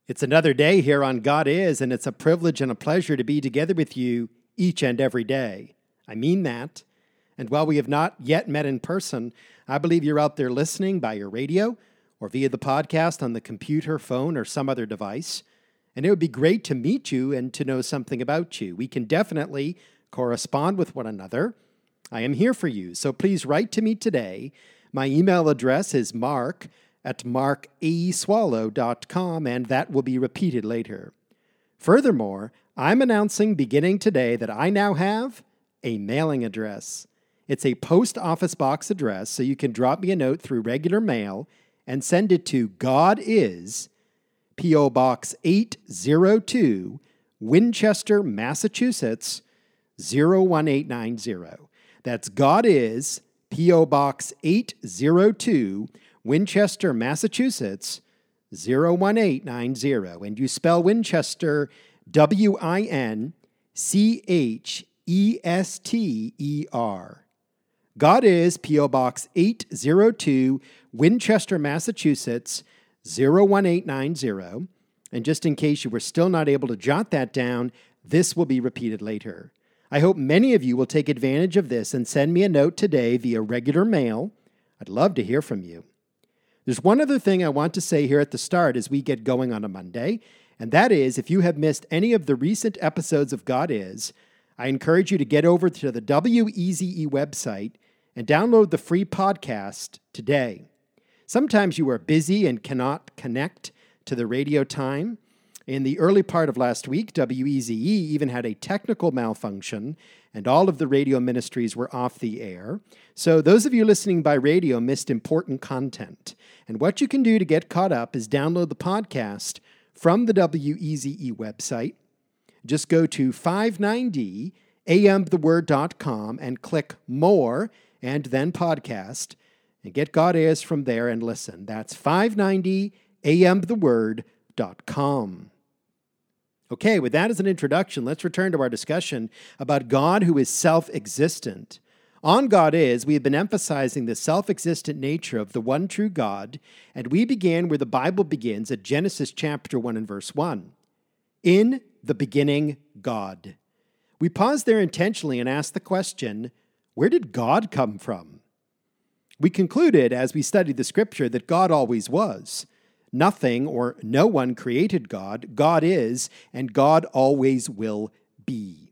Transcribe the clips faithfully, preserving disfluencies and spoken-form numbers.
It's another day here on God Is, and it's a privilege and a pleasure to be together with you each and every day. I mean that. And while we have not yet met in person, I believe you're out there listening by your radio or via the podcast on the computer, phone, or some other device. And it would be great to meet you and to know something about you. We can definitely correspond with one another. I am here for you, so please write to me today. My email address is mark at mark a swallow dot com, and that will be repeated later. Furthermore, I'm announcing beginning today that I now have a mailing address. It's a post office box address, so you can drop me a note through regular mail and send it to God Is, P O. Box eight oh two, Winchester, Massachusetts, zero one eight nine zero. That's God Is, P O. Box eight oh two, Winchester, Massachusetts, zero one eight nine zero. And you spell Winchester W I N C H E S T E R. God Is, P O. Box eight oh two, Winchester, Massachusetts, zero one eight nine zero. And just in case you were still not able to jot that down, this will be repeated later. I hope many of you will take advantage of this and send me a note today via regular mail. I'd love to hear from you. There's one other thing I want to say here at the start as we get going on a Monday, and that is if you have missed any of the recent episodes of God Is, I encourage you to get over to the W E Z E website and download the free podcast today. Sometimes you are busy and cannot connect to the radio time. In the early part of last week, W E Z E even had a technical malfunction, and all of the radio ministries were off the air. So those of you listening by radio missed important content. And what you can do to get caught up is download the podcast from the W E Z E website. Just go to five ninety a m the word dot com and click More and then Podcast, and get God Is from there and listen. That's five ninety a m the word dot com. Okay, with that as an introduction, let's return to our discussion about God who is self-existent. On God Is, we have been emphasizing the self-existent nature of the one true God, and we began where the Bible begins at Genesis chapter one and verse one. In the beginning, God. We paused there intentionally and asked the question, where did God come from? We concluded as we studied the scripture that God always was. Nothing or no one created God. God is, and God always will be.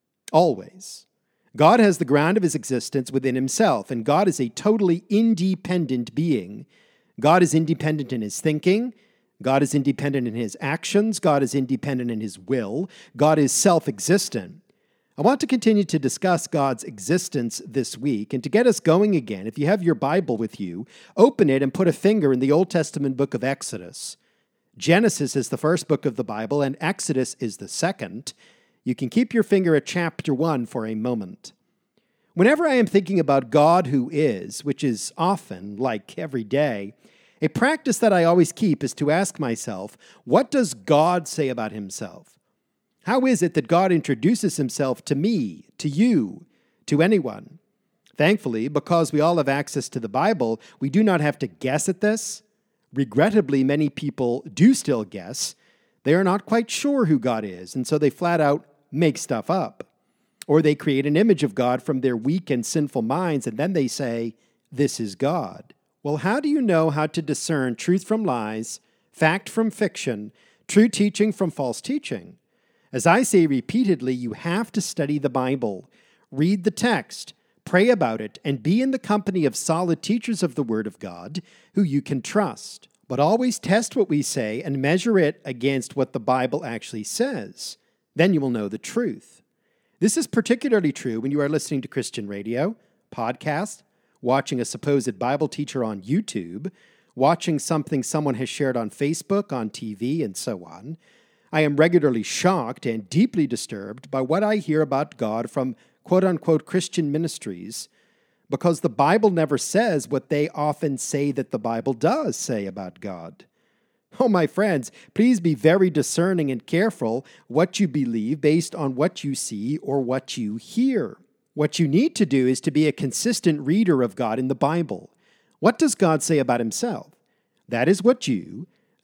Always. God has the ground of his existence within himself, and God is a totally independent being. God is independent in his thinking. God is independent in his actions. God is independent in his will. God is self-existent. I want to continue to discuss God's existence this week, and to get us going again, if you have your Bible with you, open it and put a finger in the Old Testament book of Exodus. Genesis is the first book of the Bible, and Exodus is the second. You can keep your finger at chapter one for a moment. Whenever I am thinking about God who is, which is often, like every day, a practice that I always keep is to ask myself, what does God say about himself? How is it that God introduces himself to me, to you, to anyone? Thankfully, because we all have access to the Bible, we do not have to guess at this. Regrettably, many people do still guess. They are not quite sure who God is, and so they flat out make stuff up. Or they create an image of God from their weak and sinful minds, and then they say, this is God. Well, how do you know how to discern truth from lies, fact from fiction, true teaching from false teaching? As I say repeatedly, you have to study the Bible, read the text, pray about it, and be in the company of solid teachers of the Word of God who you can trust. But always test what we say and measure it against what the Bible actually says. Then you will know the truth. This is particularly true when you are listening to Christian radio, podcast, watching a supposed Bible teacher on YouTube, watching something someone has shared on Facebook, on T V, and so on. I am regularly shocked and deeply disturbed by what I hear about God from quote-unquote Christian ministries, because the Bible never says what they often say that the Bible does say about God. Oh, my friends, please be very discerning and careful what you believe based on what you see or what you hear. What you need to do is to be a consistent reader of God in the Bible. What does God say about himself? That is what you,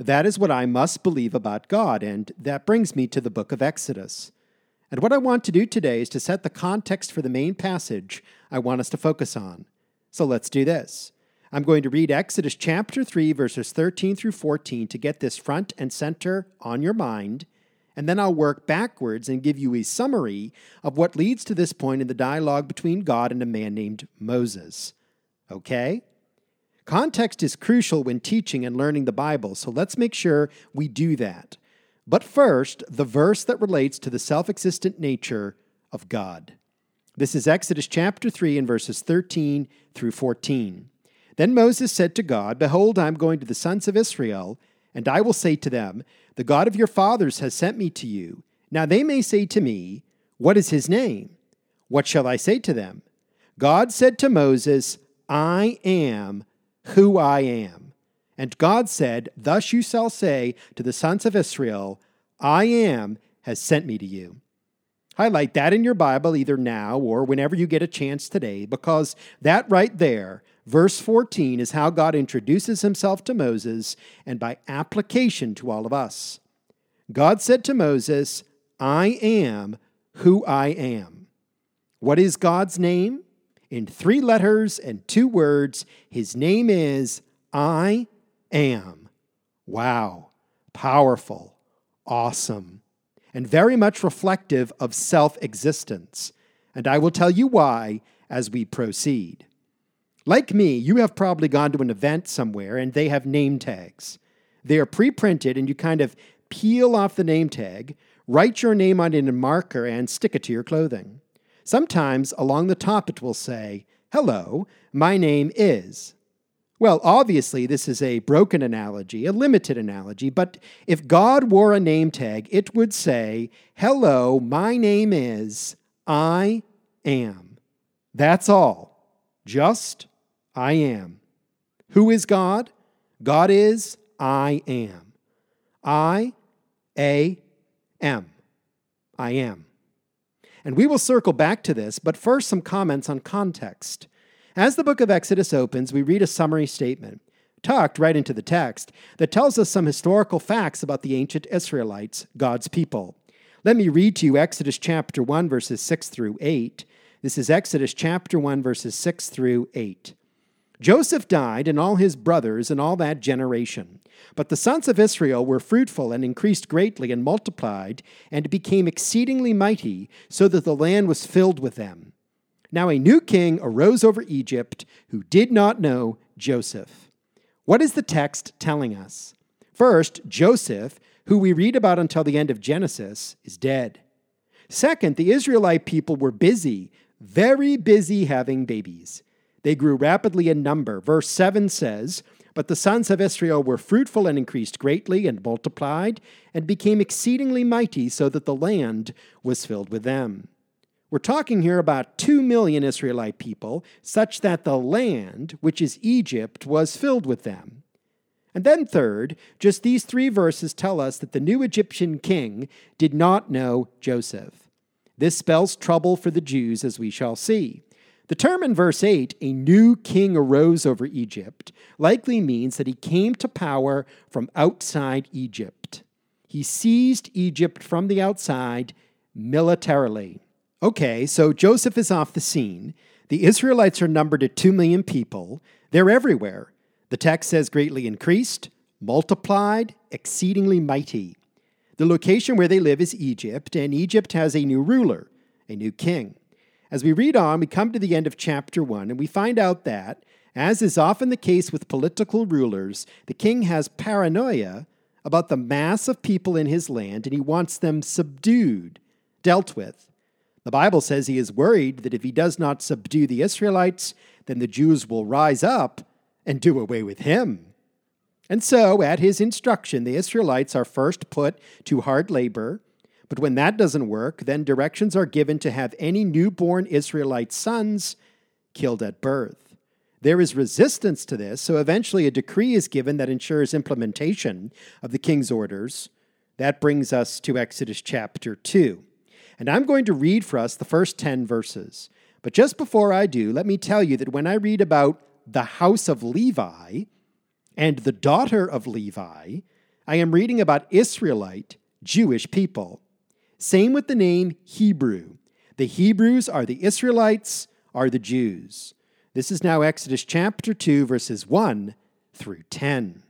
That is what I must believe about God, and that brings me to the book of Exodus. And what I want to do today is to set the context for the main passage I want us to focus on. So let's do this. I'm going to read Exodus chapter three, verses thirteen through fourteen to get this front and center on your mind, and then I'll work backwards and give you a summary of what leads to this point in the dialogue between God and a man named Moses. Okay? Context is crucial when teaching and learning the Bible, so let's make sure we do that. But first, the verse that relates to the self-existent nature of God. This is Exodus chapter three and verses thirteen through fourteen. Then Moses said to God, "Behold, I am going to the sons of Israel, and I will say to them, The God of your fathers has sent me to you. Now they may say to me, What is his name? What shall I say to them? God said to Moses, I am who I am. And God said, Thus you shall say to the sons of Israel, I am has sent me to you." Highlight that in your Bible either now or whenever you get a chance today, because that right there, verse fourteen, is how God introduces himself to Moses and by application to all of us. God said to Moses, I am who I am. What is God's name? In three letters and two words, his name is I am. Wow, powerful, awesome, and very much reflective of self-existence. And I will tell you why as we proceed. Like me, you have probably gone to an event somewhere and they have name tags. They are pre-printed and you kind of peel off the name tag, write your name on it in a marker, and stick it to your clothing. Sometimes along the top it will say, "Hello, my name is." Well, obviously this is a broken analogy, a limited analogy, but if God wore a name tag, it would say, "Hello, my name is, I am." That's all. Just I am. Who is God? God is I am. I, A, M. I am. And we will circle back to this, but first some comments on context. As the book of Exodus opens, we read a summary statement, tucked right into the text, that tells us some historical facts about the ancient Israelites, God's people. Let me read to you Exodus chapter one, verses six through eight. This is Exodus chapter one, verses six through eight. Joseph died, and all his brothers, and all that generation. But the sons of Israel were fruitful, and increased greatly, and multiplied, and became exceedingly mighty, so that the land was filled with them. Now a new king arose over Egypt, who did not know Joseph. What is the text telling us? First, Joseph, who we read about until the end of Genesis, is dead. Second, the Israelite people were busy, very busy having babies. They grew rapidly in number. Verse seven says, "But the sons of Israel were fruitful and increased greatly and multiplied and became exceedingly mighty, so that the land was filled with them." We're talking here about two million Israelite people, such that the land, which is Egypt, was filled with them. And then third, just these three verses tell us that the new Egyptian king did not know Joseph. This spells trouble for the Jews, as we shall see. The term in verse eight, "a new king arose over Egypt," likely means that he came to power from outside Egypt. He seized Egypt from the outside militarily. Okay, so Joseph is off the scene. The Israelites are numbered at two million people. They're everywhere. The text says greatly increased, multiplied, exceedingly mighty. The location where they live is Egypt, and Egypt has a new ruler, a new king. As we read on, we come to the end of chapter one, and we find out that, as is often the case with political rulers, the king has paranoia about the mass of people in his land, and he wants them subdued, dealt with. The Bible says he is worried that if he does not subdue the Israelites, then the Jews will rise up and do away with him. And so, at his instruction, the Israelites are first put to hard labor. But when that doesn't work, then directions are given to have any newborn Israelite sons killed at birth. There is resistance to this, so eventually a decree is given that ensures implementation of the king's orders. That brings us to Exodus chapter two. And I'm going to read for us the first ten verses. But just before I do, let me tell you that when I read about the house of Levi and the daughter of Levi, I am reading about Israelite, Jewish people. Same with the name Hebrew. The Hebrews are the Israelites, are the Jews. This is now Exodus chapter two, verses one through ten.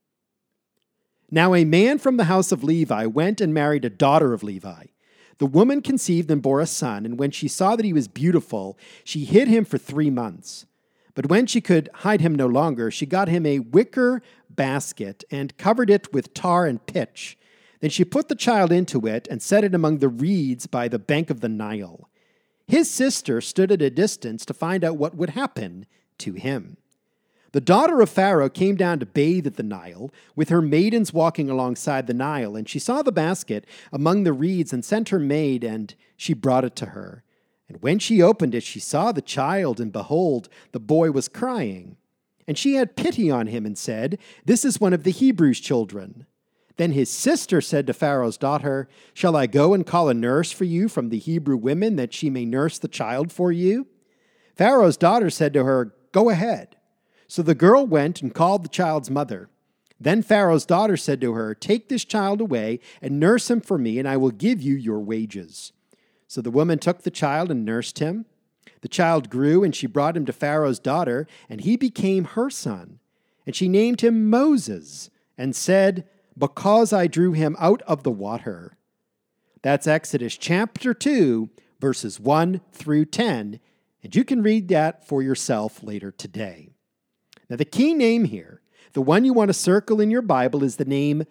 Now a man from the house of Levi went and married a daughter of Levi. The woman conceived and bore a son, and when she saw that he was beautiful, she hid him for three months. But when she could hide him no longer, she got him a wicker basket and covered it with tar and pitch. Then she put the child into it and set it among the reeds by the bank of the Nile. His sister stood at a distance to find out what would happen to him. The daughter of Pharaoh came down to bathe at the Nile, with her maidens walking alongside the Nile, and she saw the basket among the reeds and sent her maid, and she brought it to her. And when she opened it, she saw the child, and behold, the boy was crying. And she had pity on him and said, "This is one of the Hebrews' children." Then his sister said to Pharaoh's daughter, "Shall I go and call a nurse for you from the Hebrew women, that she may nurse the child for you?" Pharaoh's daughter said to her, "Go ahead." So the girl went and called the child's mother. Then Pharaoh's daughter said to her, "Take this child away and nurse him for me, and I will give you your wages." So the woman took the child and nursed him. The child grew, and she brought him to Pharaoh's daughter, and he became her son. And she named him Moses, and said, "Because I drew him out of the water." That's Exodus chapter two, verses one through ten, and you can read that for yourself later today. Now, the key name here, the one you want to circle in your Bible, is the name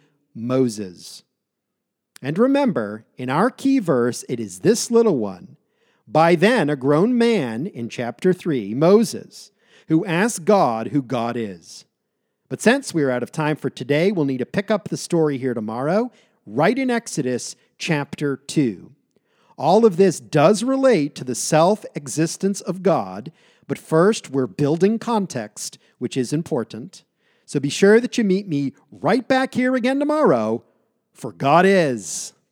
Moses. And remember, in our key verse, it is this little one. By then, a grown man in chapter three, Moses, who asked God who God is. But since we're out of time for today, we'll need to pick up the story here tomorrow, right in Exodus chapter two. All of this does relate to the self-existence of God, but first we're building context, which is important. So be sure that you meet me right back here again tomorrow, for God is.